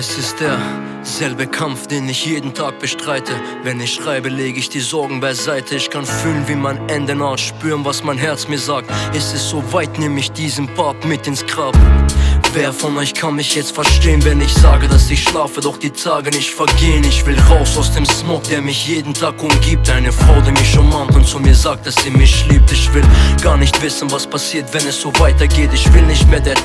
Es ist derselbe Kampf, den ich jeden Tag bestreite. Wenn ich schreibe, lege ich die Sorgen beiseite. Ich kann fühlen, wie mein Ende naht, spüren, was mein Herz mir sagt. Ist es so weit, nehm ich diesen Part mit ins Grab. Wer von euch kann mich jetzt verstehen, wenn ich sage, dass ich schlafe, doch die Tage nicht vergehen? Ich will raus aus dem Smog, der mich jeden Tag umgibt. Eine Frau, die mich umarmt und zu mir sagt, dass sie mich liebt. Ich will gar nicht wissen, was passiert, wenn es so weitergeht. Ich will nicht mehr der